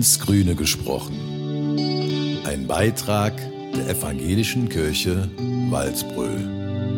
ins Grüne gesprochen. Ein Beitrag der Evangelischen Kirche Walsbröl.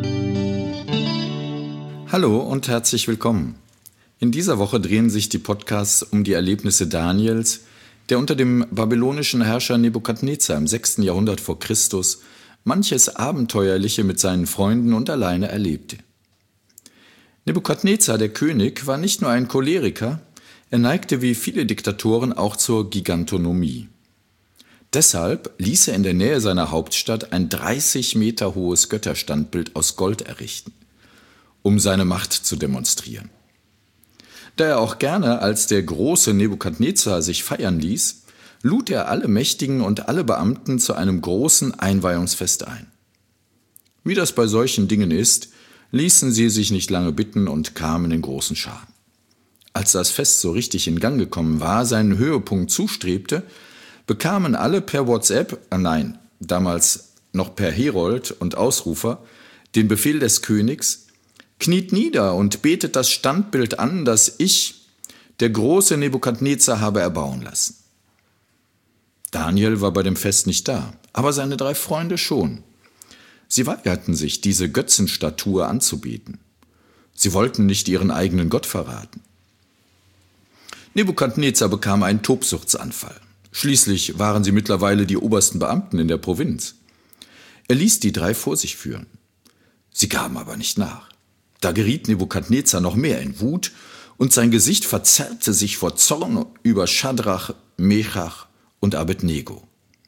Hallo und herzlich willkommen. In dieser Woche drehen sich die Podcasts um die Erlebnisse Daniels, der unter dem babylonischen Herrscher Nebukadnezar im 6. Jahrhundert vor Christus manches Abenteuerliche mit seinen Freunden und alleine erlebte. Nebukadnezar, der König, war nicht nur ein Choleriker, er neigte wie viele Diktatoren auch zur Gigantonomie. Deshalb ließ er in der Nähe seiner Hauptstadt ein 30 Meter hohes Götterstandbild aus Gold errichten, um seine Macht zu demonstrieren. Da er auch gerne als der große Nebukadnezar sich feiern ließ, lud er alle Mächtigen und alle Beamten zu einem großen Einweihungsfest ein. Wie das bei solchen Dingen ist, ließen sie sich nicht lange bitten und kamen in großen Scharen. Als das Fest so richtig in Gang gekommen war, seinen Höhepunkt zustrebte, bekamen alle per WhatsApp, damals noch per Herold und Ausrufer, den Befehl des Königs: Kniet nieder und betet das Standbild an, das ich, der große Nebukadnezar, habe erbauen lassen. Daniel war bei dem Fest nicht da, aber seine 3 Freunde schon. Sie weigerten sich, diese Götzenstatue anzubeten. Sie wollten nicht ihren eigenen Gott verraten. Nebukadnezar bekam einen Tobsuchtsanfall. Schließlich waren sie mittlerweile die obersten Beamten in der Provinz. Er ließ die 3 vor sich führen. Sie gaben aber nicht nach. Da geriet Nebukadnezar noch mehr in Wut und sein Gesicht verzerrte sich vor Zorn über Schadrach, Meshach und Abednego.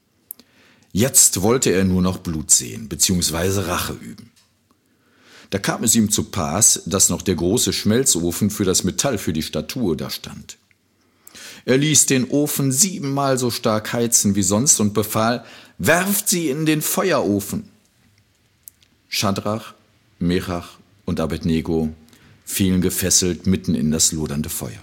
Jetzt wollte er nur noch Blut sehen bzw. Rache üben. Da kam es ihm zu Pass, dass noch der große Schmelzofen für das Metall für die Statue da stand. Er ließ den Ofen 7-mal so stark heizen wie sonst und befahl: Werft sie in den Feuerofen. Schadrach, Meshach und Abednego fielen gefesselt mitten in das lodernde Feuer.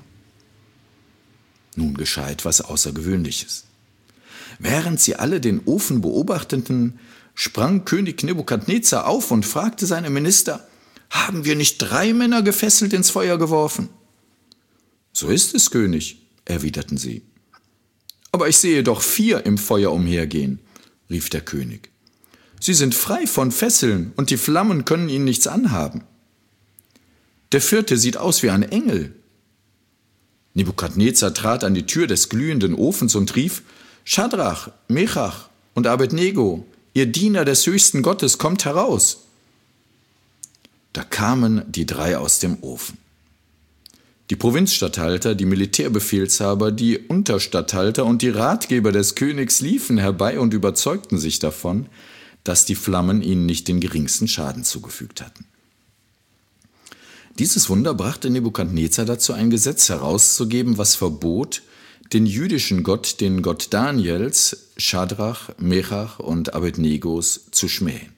Nun geschah etwas Außergewöhnliches. Während sie alle den Ofen beobachteten, sprang König Nebukadnezar auf und fragte seine Minister: Haben wir nicht 3 Männer gefesselt ins Feuer geworfen? So ist es, König, erwiderten sie. Aber ich sehe doch 4 im Feuer umhergehen, rief der König. Sie sind frei von Fesseln und die Flammen können ihnen nichts anhaben. Der 4. sieht aus wie ein Engel. Nebukadnezar trat an die Tür des glühenden Ofens und rief: Schadrach, Meshach und Abednego, ihr Diener des höchsten Gottes, kommt heraus. Da kamen die 3 aus dem Ofen. Die Provinzstatthalter, die Militärbefehlshaber, die Unterstatthalter und die Ratgeber des Königs liefen herbei und überzeugten sich davon, dass die Flammen ihnen nicht den geringsten Schaden zugefügt hatten. Dieses Wunder brachte Nebukadnezar dazu, ein Gesetz herauszugeben, was verbot, den jüdischen Gott, den Gott Daniels, Schadrach, Meshach und Abednegos, zu schmähen.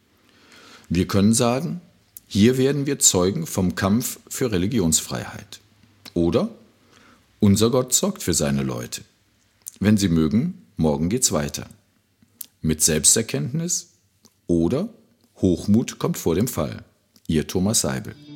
Wir können sagen, hier werden wir Zeugen vom Kampf für Religionsfreiheit. Oder unser Gott sorgt für seine Leute. Wenn Sie mögen, morgen geht's weiter. Mit Selbsterkenntnis oder Hochmut kommt vor dem Fall. Ihr Thomas Seibel.